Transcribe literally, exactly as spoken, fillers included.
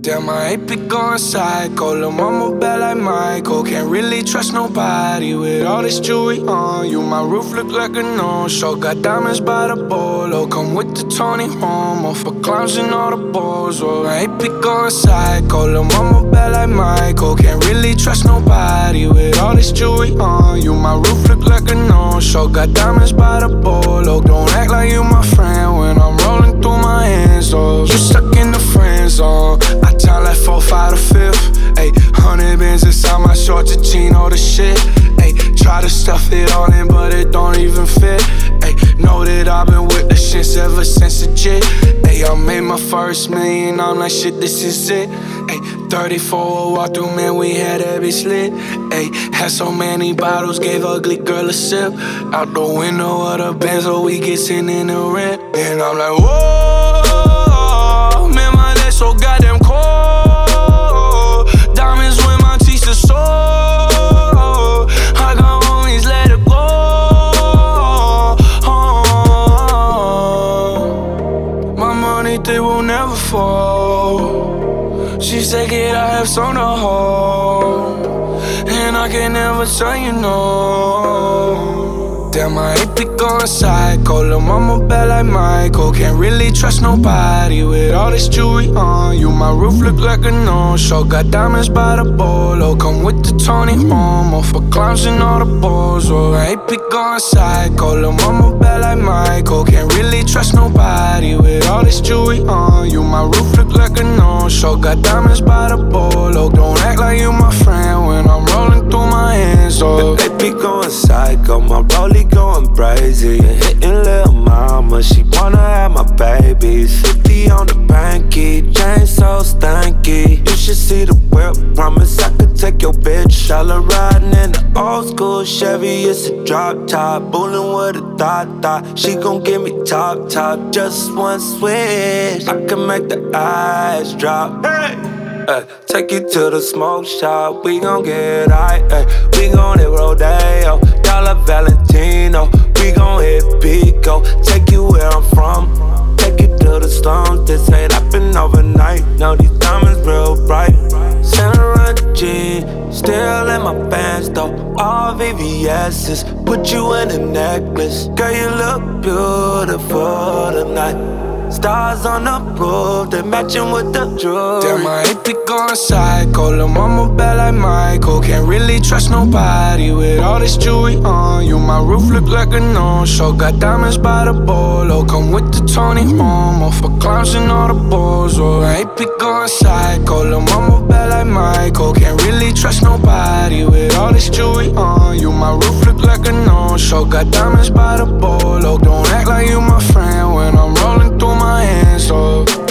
Damn, I ain't be going psycho. Lil' mama bad like Michael. Can't really trust nobody with all this jewelry on you. My roof look like a no-show. Got diamonds by the bolo. Come with the Tony Romo for clowns and all the balls. Oh, I ain't be going psycho. Lil' mama bad like Michael. Can't really trust nobody with all this jewelry on you. My roof look like a no-show. Got diamonds by the bolo. Don't act like you my friend when I'm rolling through my hands. Oh, you stuck in the friend zone. I time like four, five to fifth. Ayy, hundred bins inside my shorts, a chino, the shit. Ayy, try to stuff it all in, but it don't even fit. Ayy, know that I've been with the shits ever since the jit. Ayy, I made my first million, I'm like, shit, this is it. Ayy, thirty-four walk through, man, we had every slit. Ayy, had so many bottles, gave ugly girl a sip. Out the window of the Benz, so we get sitting in the rent. And I'm like, whoa, man, my legs so goddamn cold. Diamonds when my teeth are sore. I got homies, let it go. Oh, my money, they will never fall. She said, kid, I have some to hold, and I can never tell you no. Damn, I ain't be going psycho. Lil' mama bad like Michael. Can't really trust nobody with all this jewelry on you. My roof look like a no-show. Got diamonds by the bolo. Come with the Tony Romo for clowns and all the balls. Oh, I ain't be going psycho. Lil' mama bad like Michael. Can't really trust nobody with all this jewelry on you. My roof look like a no-show. Got diamonds by the bolo. Don't act like you my friend when I'm rolling through my hands. Oh, they be going psycho. My rollie going crazy and hitting lil' mama. She wanna have my babies. Fifty on the banky, chain so stanky. You should see the whip. Promise I could take your bitch. All her riding in the old school Chevy. It's a drop top, bullin' with a thought thought. She gon' give me top top, just one switch. I can make the eyes drop. Hey. Ay, take you to the smoke shop, we gon' get high. Ay, we gon' hit Rodeo, Dollar Valentino. We gon' hit Pico, take you where I'm from. Take you to the slums, this ain't happen overnight. Now these diamonds real bright. Santa G, still in my pants though. All V V S's, put you in a necklace. Girl, you look beautiful tonight. Stars on the roof, they matching with the jewelry. Damn, I ain't be going psycho. Lil' mama bad like Michael. Can't really trust nobody with all this jewelry on you. My roof look like a no-show. Got diamonds by the bolo. Come with the Tony Romo for clowns and all the balls. Oh, I ain't be going psycho. Lil' mama bad like Michael. Can't really trust nobody with all this jewelry on you. My roof look like a no-show. Got diamonds by the bolo. Don't act like you my friend when I'm rolling through my hands. Oh.